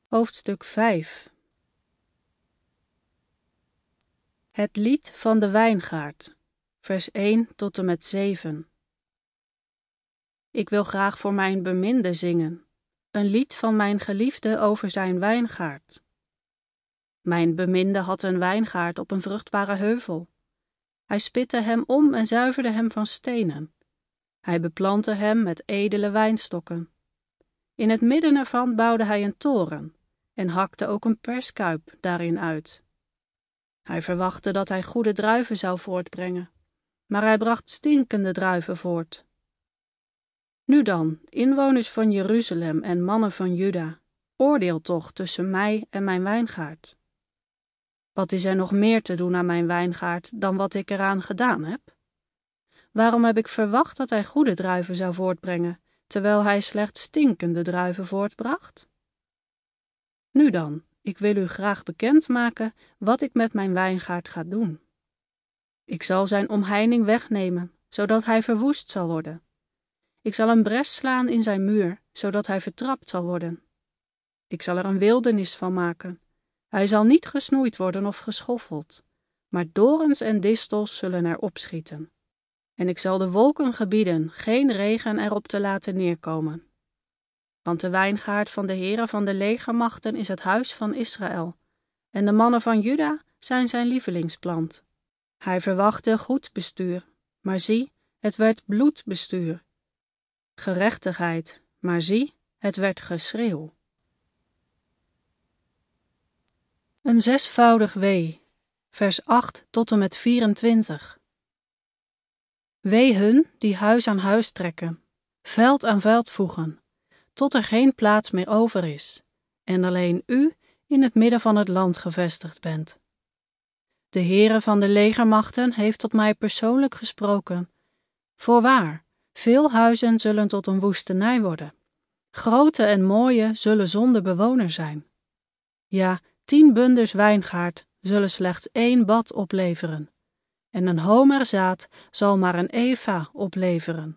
Hoofdstuk 5. Het lied van de wijngaard, vers 1 tot en met 7. Ik wil graag voor mijn beminde zingen, een lied van mijn geliefde over zijn wijngaard. Mijn beminde had een wijngaard op een vruchtbare heuvel. Hij spitte hem om en zuiverde hem van stenen. Hij beplantte hem met edele wijnstokken. In het midden ervan bouwde hij een toren en hakte ook een perskuip daarin uit. Hij verwachtte dat hij goede druiven zou voortbrengen, maar hij bracht stinkende druiven voort. Nu dan, inwoners van Jeruzalem en mannen van Juda, oordeel toch tussen mij en mijn wijngaard. Wat is er nog meer te doen aan mijn wijngaard dan wat ik eraan gedaan heb? Waarom heb ik verwacht dat hij goede druiven zou voortbrengen, terwijl hij slechts stinkende druiven voortbracht? Nu dan, ik wil u graag bekendmaken wat ik met mijn wijngaard ga doen. Ik zal zijn omheining wegnemen, zodat hij verwoest zal worden. Ik zal een bres slaan in zijn muur, zodat hij vertrapt zal worden. Ik zal er een wildernis van maken. Hij zal niet gesnoeid worden of geschoffeld, maar dorens en distels zullen er opschieten. En ik zal de wolken gebieden geen regen erop te laten neerkomen. Want de wijngaard van de Heere van de legermachten is het huis van Israël, en de mannen van Juda zijn zijn lievelingsplant. Hij verwachtte goed bestuur, maar zie, het werd bloedbestuur. Gerechtigheid, maar zie, het werd geschreeuw. Een zesvoudig wee, vers 8 tot en met 24. Wee hun die huis aan huis trekken, veld aan veld voegen, tot er geen plaats meer over is, en alleen u in het midden van het land gevestigd bent. De Heere van de legermachten heeft tot mij persoonlijk gesproken. Voorwaar, veel huizen zullen tot een woestenij worden. Grote en mooie zullen zonder bewoner zijn. Ja, 10 bunders wijngaard zullen slechts 1 bad opleveren. En een homer zaad zal maar een eva opleveren.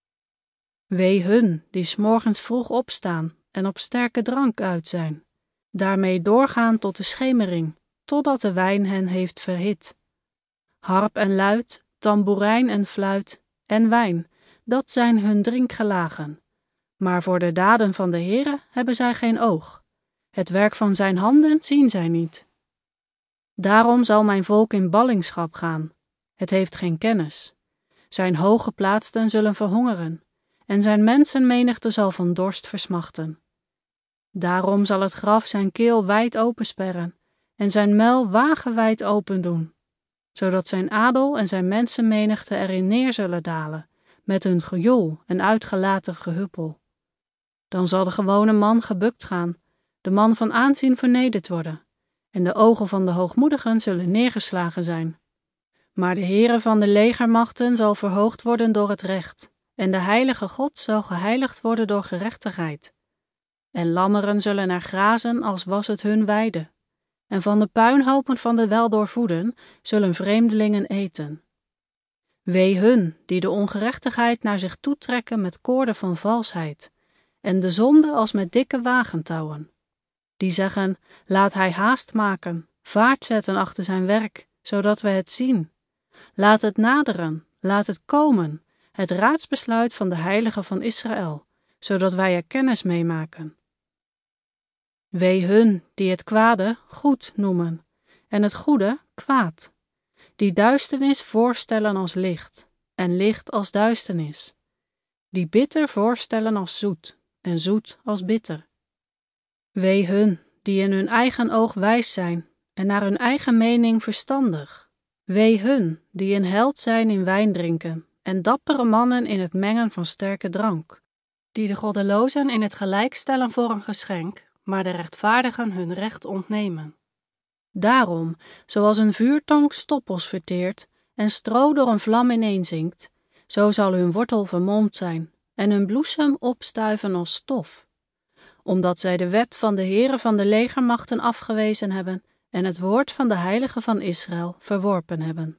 Wee hun die 's morgens vroeg opstaan en op sterke drank uit zijn, daarmee doorgaan tot de schemering, totdat de wijn hen heeft verhit. Harp en luit, tamboerijn en fluit en wijn, dat zijn hun drinkgelagen. Maar voor de daden van de Heere hebben zij geen oog. Het werk van zijn handen zien zij niet. Daarom zal mijn volk in ballingschap gaan. Het heeft geen kennis. Zijn hooggeplaatsten zullen verhongeren, en zijn mensenmenigte zal van dorst versmachten. Daarom zal het graf zijn keel wijd opensperren, en zijn muil wagenwijd open doen, zodat zijn adel en zijn mensenmenigte erin neer zullen dalen, met hun gejoel en uitgelaten gehuppel. Dan zal de gewone man gebukt gaan, de man van aanzien vernederd worden, en de ogen van de hoogmoedigen zullen neergeslagen zijn. Maar de Heere van de legermachten zal verhoogd worden door het recht, en de heilige God zal geheiligd worden door gerechtigheid. En lammeren zullen er grazen als was het hun weide, en van de puinhopen van de weldoorvoeden zullen vreemdelingen eten. Wee hun die de ongerechtigheid naar zich toetrekken met koorden van valsheid, en de zonde als met dikke wagentouwen. Die zeggen, laat hij haast maken, vaart zetten achter zijn werk, zodat we het zien. Laat het naderen, laat het komen, het raadsbesluit van de Heilige van Israël, zodat wij er kennis mee maken. Wee hun die het kwade goed noemen, en het goede kwaad, die duisternis voorstellen als licht, en licht als duisternis, die bitter voorstellen als zoet, en zoet als bitter. Wee hun die in hun eigen oog wijs zijn, en naar hun eigen mening verstandig. Wee hun die een held zijn in wijn drinken, en dappere mannen in het mengen van sterke drank, die de goddelozen in het gelijk stellen voor een geschenk, maar de rechtvaardigen hun recht ontnemen. Daarom, zoals een vuurtong stoppels verteert en stro door een vlam ineenzinkt, zo zal hun wortel vermolmd zijn en hun bloesem opstuiven als stof, omdat zij de wet van de Heere van de legermachten afgewezen hebben en het woord van de Heilige van Israël verworpen hebben.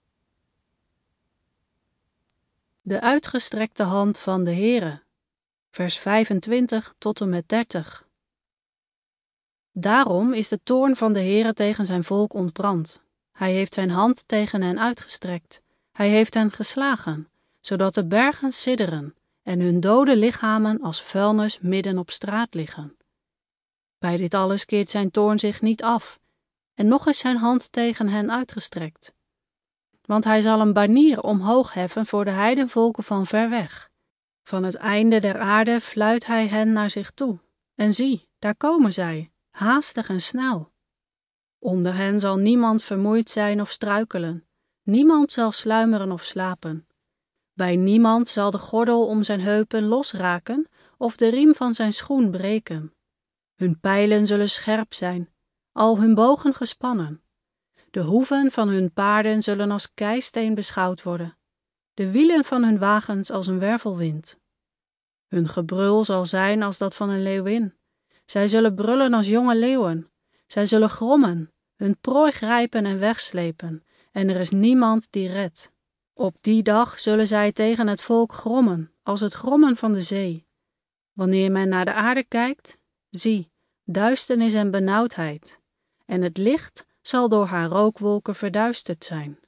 De uitgestrekte hand van de Heere, vers 25 tot en met 30. Daarom is de toorn van de Heere tegen zijn volk ontbrand. Hij heeft zijn hand tegen hen uitgestrekt. Hij heeft hen geslagen, zodat de bergen sidderen en hun dode lichamen als vuilnis midden op straat liggen. Bij dit alles keert zijn toorn zich niet af en nog is zijn hand tegen hen uitgestrekt. Want hij zal een banier omhoog heffen voor de heidenvolken van ver weg. Van het einde der aarde fluit hij hen naar zich toe. En zie, daar komen zij, haastig en snel. Onder hen zal niemand vermoeid zijn of struikelen. Niemand zal sluimeren of slapen. Bij niemand zal de gordel om zijn heupen losraken of de riem van zijn schoen breken. Hun pijlen zullen scherp zijn, al hun bogen gespannen. De hoeven van hun paarden zullen als keisteen beschouwd worden, de wielen van hun wagens als een wervelwind. Hun gebrul zal zijn als dat van een leeuwin. Zij zullen brullen als jonge leeuwen. Zij zullen grommen, hun prooi grijpen en wegslepen, en er is niemand die redt. Op die dag zullen zij tegen het volk grommen, als het grommen van de zee. Wanneer men naar de aarde kijkt, zie, duisternis en benauwdheid, en het licht zal door haar rookwolken verduisterd zijn.